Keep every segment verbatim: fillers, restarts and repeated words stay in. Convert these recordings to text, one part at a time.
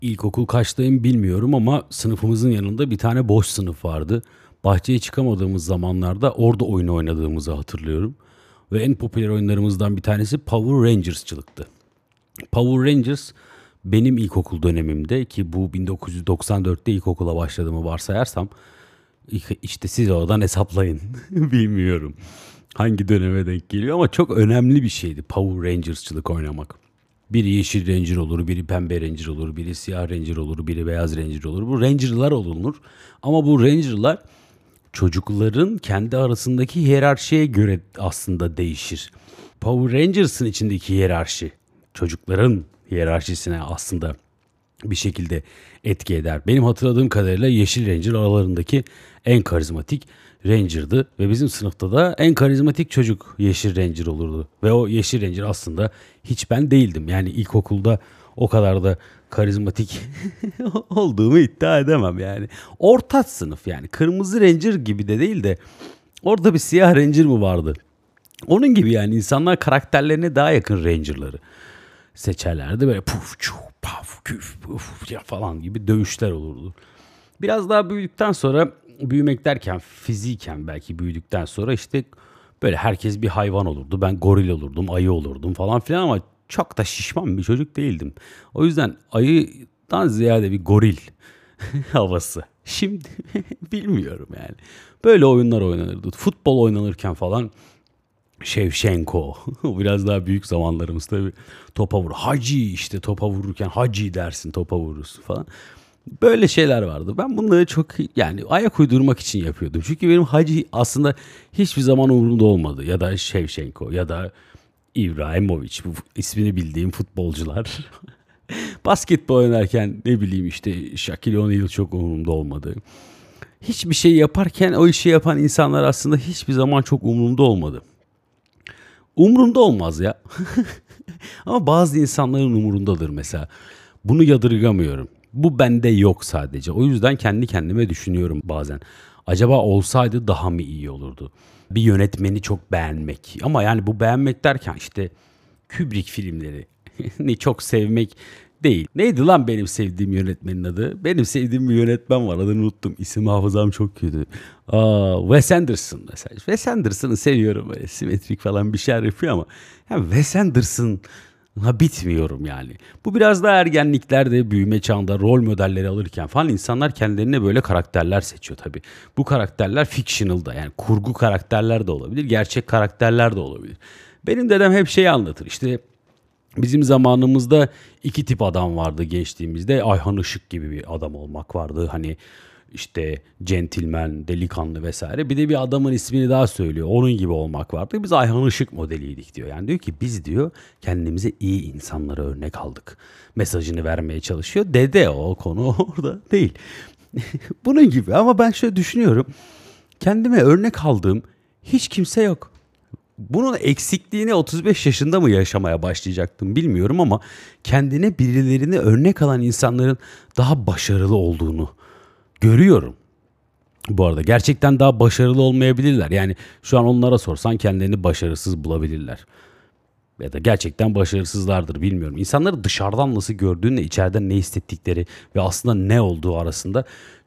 İlkokul kaçtayım bilmiyorum ama sınıfımızın yanında bir tane boş sınıf vardı. Bahçeye çıkamadığımız zamanlarda orada oyun oynadığımızı hatırlıyorum. Ve en popüler oyunlarımızdan bir tanesi Power Rangers'çılıktı. Power Rangers benim ilkokul dönemimde, ki bu bin dokuz yüz doksan dörtte ilkokula başladığımı varsayarsam işte siz oradan hesaplayın. Bilmiyorum hangi döneme denk geliyor ama çok önemli bir şeydi Power Rangers'çılık oynamak. Biri yeşil ranger olur, biri pembe ranger olur, biri siyah ranger olur, biri beyaz ranger olur. Bu ranger'lar olunur. Ama bu ranger'lar çocukların kendi arasındaki hiyerarşiye göre aslında değişir. Power Rangers'ın içindeki hiyerarşi çocukların hiyerarşisine aslında bir şekilde etki eder. Benim hatırladığım kadarıyla Yeşil Ranger aralarındaki en karizmatik Ranger'dı ve bizim sınıfta da en karizmatik çocuk Yeşil Ranger olurdu. Ve o Yeşil Ranger aslında hiç ben değildim. Yani ilkokulda o kadar da karizmatik olduğumu iddia edemem yani. Orta sınıf, yani kırmızı Ranger gibi de değil de orada bir siyah Ranger mi vardı? Onun gibi yani, insanlar karakterlerine daha yakın Ranger'ları seçerlerdi. Böyle puf çuf paf küf puf ya falan gibi dövüşler olurdu. Biraz daha büyüdükten sonra, büyümek derken fiziken belki büyüdükten sonra işte böyle herkes bir hayvan olurdu. Ben goril olurdum, ayı olurdum falan filan ama çok da şişman bir çocuk değildim. O yüzden ayıdan ziyade bir goril havası. Şimdi bilmiyorum yani. Böyle oyunlar oynanırdı. Futbol oynanırken falan Şevşenko. Biraz daha büyük zamanlarımız tabii. Topa vur. Hacı, işte topa vururken hacı dersin, topa vurursun falan. Böyle şeyler vardı. Ben bunları çok yani ayak uydurmak için yapıyordum. Çünkü benim hacı aslında hiçbir zaman umurumda olmadı. Ya da Şevşenko ya da İbrahimovic, bu ismini bildiğim futbolcular. Basketbol oynarken ne bileyim işte Shaquille O'Neal çok umurumda olmadı. Hiçbir şey yaparken o işi yapan insanlar aslında hiçbir zaman çok umurumda olmadı. Umrunda olmaz ya. Ama bazı insanların umurundadır mesela. Bunu yadırgamıyorum. Bu bende yok sadece. O yüzden kendi kendime düşünüyorum bazen. Acaba olsaydı daha mı iyi olurdu? Bir yönetmeni çok beğenmek. Ama yani bu beğenmek derken işte Kubrick filmleri ni çok sevmek değil. Neydi lan benim sevdiğim yönetmenin adı? Benim sevdiğim bir yönetmen var. Adını unuttum. İsim hafızam çok kötü. Aa, Wes Anderson mesela. Wes Anderson'ı seviyorum. Böyle simetrik falan bir şeyler yapıyor ama yani Wes Anderson ha bitmiyorum yani. Bu biraz da ergenliklerde, büyüme çağında rol modelleri alırken falan insanlar kendilerine böyle karakterler seçiyor tabii. Bu karakterler fictional da, yani kurgu karakterler de olabilir, gerçek karakterler de olabilir. Benim dedem hep şeyi anlatır. İşte bizim zamanımızda iki tip adam vardı gençliğimizde. Ayhan Işık gibi bir adam olmak vardı. Hani işte centilmen, delikanlı vesaire. Bir de bir adamın ismini daha söylüyor. Onun gibi olmak vardı. Biz Ayhan Işık modeliydik diyor. Yani diyor ki biz diyor kendimize iyi insanlara örnek aldık mesajını vermeye çalışıyor. Dede o konu orada değil. Bunun gibi ama ben şöyle düşünüyorum. Kendime örnek aldığım hiç kimse yok. Bunun eksikliğini otuz beş yaşında mı yaşamaya başlayacaktım bilmiyorum ama kendine birilerini örnek alan insanların daha başarılı olduğunu görüyorum. Bu arada gerçekten daha başarılı olmayabilirler. Yani şu an onlara sorsan kendilerini başarısız bulabilirler. Ya da gerçekten başarısızlardır, bilmiyorum. İnsanları dışarıdan nasıl gördüğünle içeriden ne hissettikleri ve aslında ne olduğu arasında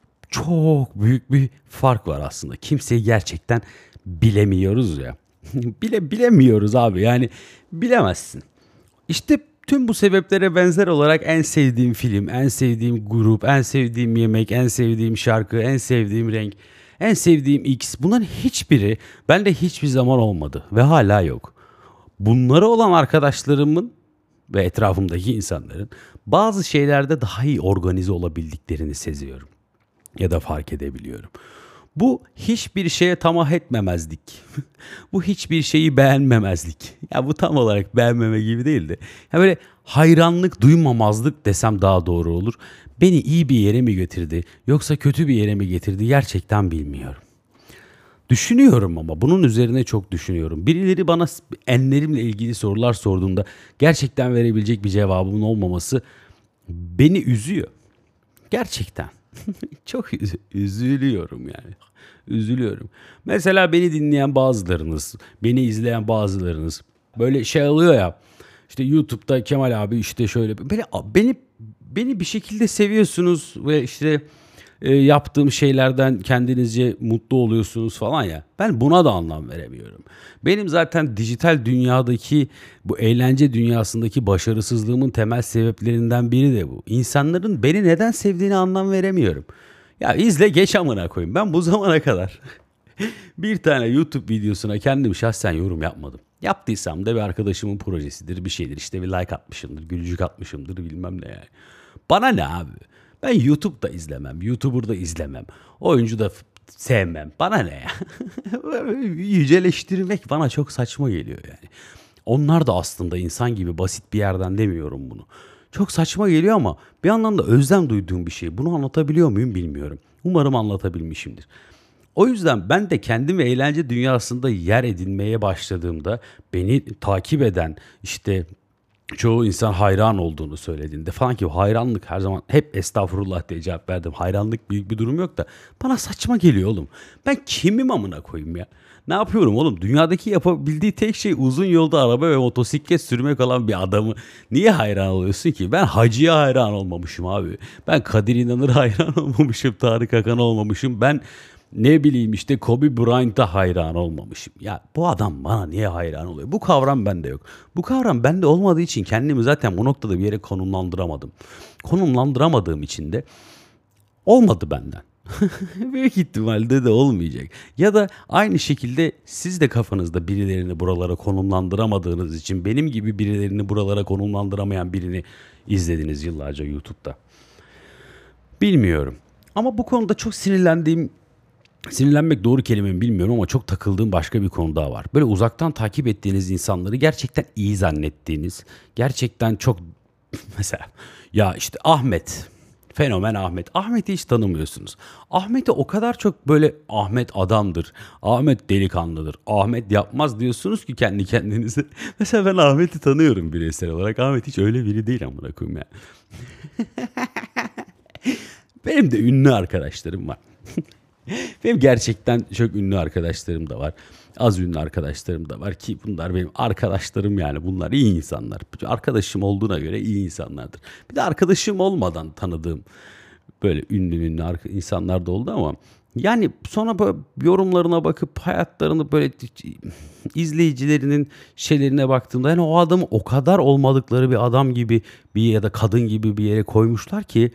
çok büyük bir fark var aslında. Kimseyi gerçekten bilemiyoruz ya. Bile bilemiyoruz abi. Yani bilemezsin. İşte tüm bu sebeplere benzer olarak en sevdiğim film, en sevdiğim grup, en sevdiğim yemek, en sevdiğim şarkı, en sevdiğim renk, en sevdiğim X, bunların hiçbiri bende hiçbir zaman olmadı ve hala yok. Bunlara olan arkadaşlarımın ve etrafımdaki insanların bazı şeylerde daha iyi organize olabildiklerini seziyorum ya da fark edebiliyorum. Bu hiçbir şeye tamah etmemezlik. Bu hiçbir şeyi beğenmemezlik. Ya bu tam olarak beğenmeme gibi değil de. Ya böyle hayranlık duymamazlık desem daha doğru olur. Beni iyi bir yere mi getirdi yoksa kötü bir yere mi getirdi gerçekten bilmiyorum. Düşünüyorum ama bunun üzerine çok düşünüyorum. Birileri bana enlerimle ilgili sorular sorduğunda gerçekten verebilecek bir cevabımın olmaması beni üzüyor. Gerçekten. Çok üz- üzülüyorum yani. Üzülüyorum. Mesela beni dinleyen bazılarınız, beni izleyen bazılarınız böyle şey alıyor ya. İşte YouTube'da Kemal abi işte şöyle beni beni beni bir şekilde seviyorsunuz ve işte e, yaptığım şeylerden kendinizce mutlu oluyorsunuz falan ya. Ben buna da anlam veremiyorum. Benim zaten dijital dünyadaki bu eğlence dünyasındaki başarısızlığımın temel sebeplerinden biri de bu. İnsanların beni neden sevdiğini anlam veremiyorum. Ya izle geç amına koyayım. Ben bu zamana kadar bir tane YouTube videosuna kendim şahsen yorum yapmadım. Yaptıysam da bir arkadaşımın projesidir, bir şeydir. İşte bir like atmışımdır, gülücük atmışımdır, bilmem ne yani. Bana ne abi? Ben YouTube'da izlemem, YouTuber'da izlemem. Oyuncu da f- sevmem. Bana ne ya? Yüceleştirmek bana çok saçma geliyor yani. Onlar da aslında insan gibi basit bir yerden demiyorum bunu. Çok saçma geliyor ama bir yandan da özlem duyduğum bir şey. Bunu anlatabiliyor muyum bilmiyorum. Umarım anlatabilmişimdir. O yüzden ben de kendimi eğlence dünyasında yer edinmeye başladığımda beni takip eden işte çoğu insan hayran olduğunu söylediğinde falan ki hayranlık her zaman hep estağfurullah diye cevap verdim. Hayranlık büyük bir durum yok da bana saçma geliyor oğlum. Ben kimim amına koyayım ya? Ne yapıyorum oğlum? Dünyadaki yapabildiği tek şey uzun yolda araba ve motosiklet sürmek olan bir adamı niye hayran oluyorsun ki? Ben Hacı'ya hayran olmamışım abi. Ben Kadir İnanır'a hayran olmamışım. Tarık Akan'a olmamışım. Ben ne bileyim işte Kobe Bryant'a hayran olmamışım. Ya bu adam bana niye hayran oluyor? Bu kavram bende yok. Bu kavram bende olmadığı için kendimi zaten bu noktada bir yere konumlandıramadım. Konumlandıramadığım için de olmadı benden. Büyük ihtimalle de olmayacak. Ya da aynı şekilde siz de kafanızda birilerini buralara konumlandıramadığınız için benim gibi birilerini buralara konumlandıramayan birini izlediniz yıllarca YouTube'da. Bilmiyorum. Ama bu konuda çok sinirlendiğim, sinirlenmek doğru kelime mi bilmiyorum ama çok takıldığım başka bir konu daha var. Böyle uzaktan takip ettiğiniz insanları gerçekten iyi zannettiğiniz, gerçekten çok mesela ya işte Ahmet, fenomen Ahmet. Ahmet'i hiç tanımıyorsunuz. Ahmet'i o kadar çok böyle Ahmet adamdır, Ahmet delikanlıdır, Ahmet yapmaz diyorsunuz ki kendi kendinize. Mesela ben Ahmet'i tanıyorum bireysel olarak. Ahmet hiç öyle biri değil amına koyayım ya. Benim de ünlü arkadaşlarım var. Benim gerçekten çok ünlü arkadaşlarım da var. Az ünlü arkadaşlarım da var ki bunlar benim arkadaşlarım yani bunlar iyi insanlar. Arkadaşım olduğuna göre iyi insanlardır. Bir de arkadaşım olmadan tanıdığım böyle ünlü ünlü arka- insanlar da oldu ama yani sonra böyle yorumlarına bakıp hayatlarını böyle izleyicilerinin şeylerine baktığımda yani o adamı o kadar olmadıkları bir adam gibi bir ya da kadın gibi bir yere koymuşlar ki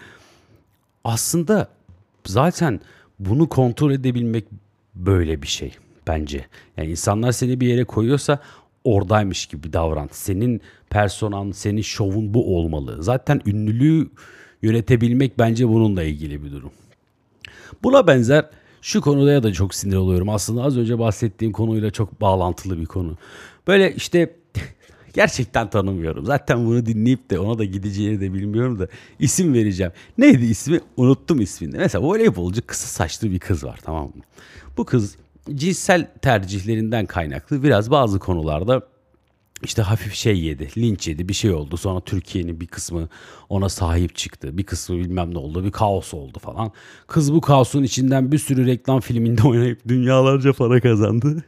aslında zaten bunu kontrol edebilmek böyle bir şey bence. Yani insanlar seni bir yere koyuyorsa oradaymış gibi davran. Senin personan, senin şovun bu olmalı. Zaten ünlülüğü yönetebilmek bence bununla ilgili bir durum. Buna benzer şu konuda da çok sinir oluyorum. Aslında az önce bahsettiğim konuyla çok bağlantılı bir konu. Böyle işte gerçekten tanımıyorum. Zaten bunu dinleyip de ona da gideceğini de bilmiyorum da isim vereceğim. Neydi ismi? Unuttum ismini. Mesela voleybolcu kısa saçlı bir kız var, tamam mı? Bu kız cinsel tercihlerinden kaynaklı biraz bazı konularda işte hafif şey yedi, linç yedi, bir şey oldu. Sonra Türkiye'nin bir kısmı ona sahip çıktı. Bir kısmı bilmem ne oldu, bir kaos oldu falan. Kız bu kaosun içinden bir sürü reklam filminde oynayıp dünyalarca para kazandı.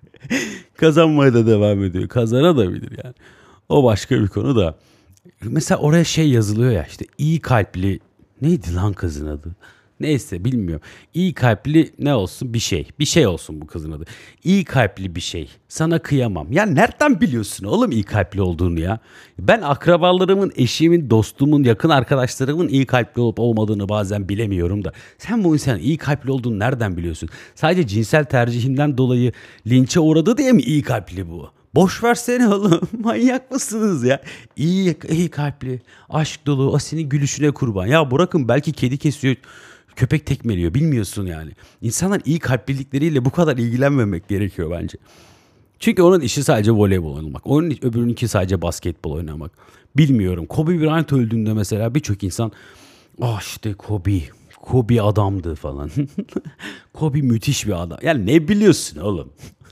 Kazanmaya da devam ediyor. Kazanabilir yani. O başka bir konu da. Mesela oraya şey yazılıyor ya işte iyi kalpli neydi lan kızın adı? Neyse bilmiyorum. İyi kalpli ne olsun bir şey. Bir şey olsun bu kızın adı. İyi kalpli bir şey. Sana kıyamam. Ya nereden biliyorsun oğlum iyi kalpli olduğunu ya? Ben akrabalarımın, eşimin, dostumun, yakın arkadaşlarımın iyi kalpli olup olmadığını bazen bilemiyorum da. Sen bu insanın iyi kalpli olduğunu nereden biliyorsun? Sadece cinsel tercihinden dolayı linçe uğradı diye mi iyi kalpli bu? Boş versene oğlum. Manyak mısınız ya? İyi, iyi kalpli, aşk dolu, o senin gülüşüne kurban. Ya bırakın belki kedi kesiyor, köpek tekmeliyor. Bilmiyorsun yani. İnsanlar iyi kalplilikleriyle bu kadar ilgilenmemek gerekiyor bence. Çünkü onun işi sadece voleybol oynamak. Onun öbürününki sadece basketbol oynamak. Bilmiyorum. Kobe Bryant öldüğünde mesela birçok insan ah işte Kobe, Kobe adamdı falan. Kobe müthiş bir adam. Yani ne biliyorsun oğlum?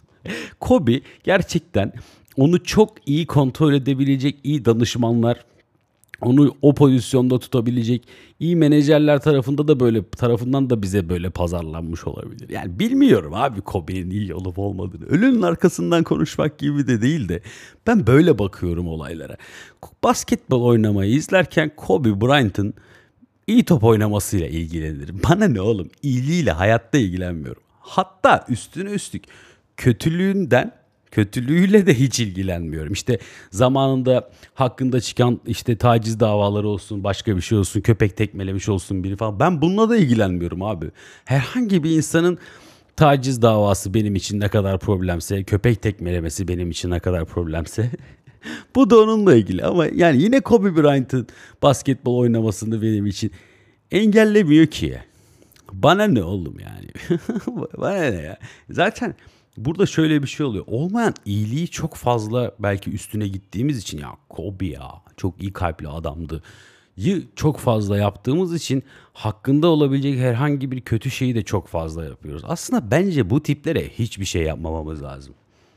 Kobe gerçekten onu çok iyi kontrol edebilecek iyi danışmanlar Onu o pozisyonda tutabilecek iyi menajerler tarafında da böyle tarafından da bize böyle pazarlanmış olabilir. Yani bilmiyorum abi Kobe'nin iyi olup olmadığını. Ölünün arkasından konuşmak gibi de değil de ben böyle bakıyorum olaylara. Basketbol oynamayı izlerken Kobe Bryant'ın iyi top oynamasıyla ilgilenirim. Bana ne oğlum? İyiliğiyle hayatta ilgilenmiyorum. Hatta üstüne üstlük kötülüğünden kötülüğüyle de hiç ilgilenmiyorum. İşte zamanında hakkında çıkan işte taciz davaları olsun, başka bir şey olsun, köpek tekmelemiş olsun biri falan. Ben bununla da ilgilenmiyorum abi. Herhangi bir insanın taciz davası benim için ne kadar problemse, köpek tekmelemesi benim için ne kadar problemse bu da onunla ilgili. Ama yani yine Kobe Bryant'ın basketbol oynamasını benim için engellemiyor ki. Bana ne oğlum yani? Bana ne ya? Zaten burada şöyle bir şey oluyor. Olmayan iyiliği çok fazla belki üstüne gittiğimiz için ya Kobe ya çok iyi kalpli adamdı. Yı çok fazla yaptığımız için hakkında olabilecek herhangi bir kötü şeyi de çok fazla yapıyoruz. Aslında bence bu tiplere hiçbir şey yapmamamız lazım.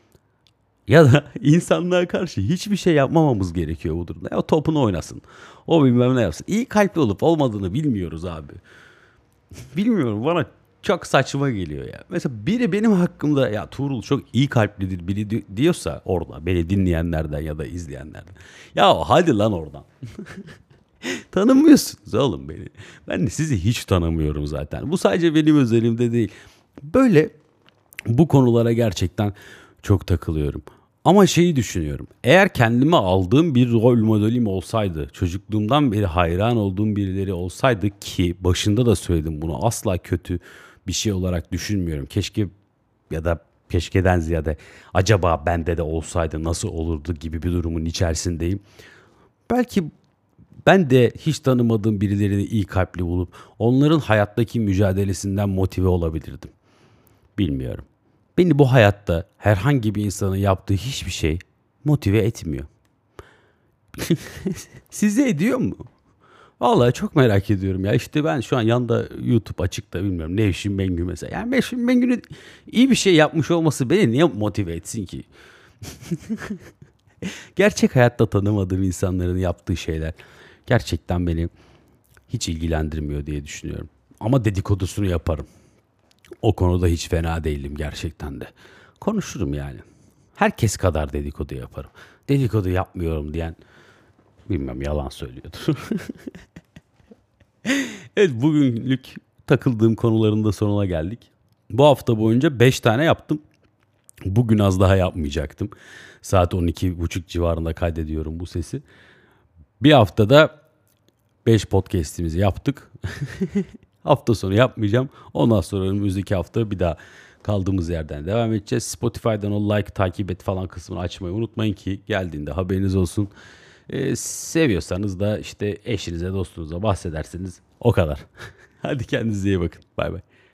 Ya da insanlığa karşı hiçbir şey yapmamamız gerekiyor bu durumda. Ya o topunu oynasın. O bilmem ne yapsın. İyi kalpli olup olmadığını bilmiyoruz abi. Bilmiyorum bana çok saçma geliyor ya. Mesela biri benim hakkımda ya Tuğrul çok iyi kalplidir biri di- diyorsa orada beni dinleyenlerden ya da izleyenlerden. Ya hadi lan oradan. Tanımıyorsunuz oğlum beni. Ben de sizi hiç tanımıyorum zaten. Bu sadece benim özelimde değil. Böyle bu konulara gerçekten çok takılıyorum. Ama şeyi düşünüyorum. Eğer kendime aldığım bir rol modelim olsaydı, çocukluğumdan beri hayran olduğum birileri olsaydı ki başında da söyledim bunu asla kötü bir şey olarak düşünmüyorum. Keşke ya da keşkeden ziyade acaba bende de olsaydı nasıl olurdu gibi bir durumun içerisindeyim. Belki ben de hiç tanımadığım birilerini iyi kalpli bulup onların hayattaki mücadelesinden motive olabilirdim. Bilmiyorum. Beni bu hayatta herhangi bir insanın yaptığı hiçbir şey motive etmiyor. Size ediyor mu? Vallahi çok merak ediyorum ya. İşte ben şu an yanda YouTube açıkta bilmiyorum. Nevşin Mengü mesela. Yani Nevşin Mengü'nün iyi bir şey yapmış olması beni niye motive etsin ki? Gerçek hayatta tanımadığım insanların yaptığı şeyler gerçekten beni hiç ilgilendirmiyor diye düşünüyorum. Ama dedikodusunu yaparım. O konuda hiç fena değilim gerçekten de. Konuşurum yani. Herkes kadar dedikodu yaparım. Dedikodu yapmıyorum diyen bilmem yalan söylüyordur. Evet bugünlük takıldığım konuların da sonuna geldik. Bu hafta boyunca beş tane yaptım. Bugün az daha yapmayacaktım. Saat on iki buçuk civarında kaydediyorum bu sesi. Bir haftada beş podcast'imizi yaptık. Hafta sonu yapmayacağım. Ondan sonra önümüzdeki hafta bir daha kaldığımız yerden devam edeceğiz. Spotify'dan o like, takip et falan kısmını açmayı unutmayın ki geldiğinde haberiniz olsun. Ee, seviyorsanız da işte eşinize, dostunuza bahsederseniz o kadar. Hadi kendinize iyi bakın. Bay bay.